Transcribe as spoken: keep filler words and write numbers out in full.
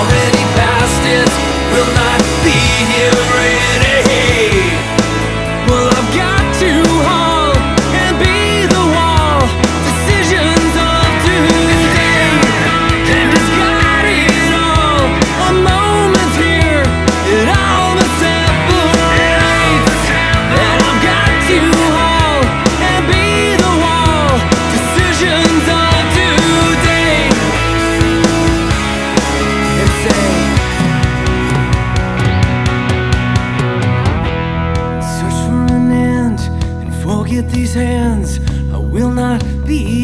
already past it, will not be here ready. Well, I've got to halt and be the wall, decisions of today. And it's got it all, a moment here, it all but separates. And I've got to halt and be the wall, decisions of today. And say, search for an end and forget these hands. I will not be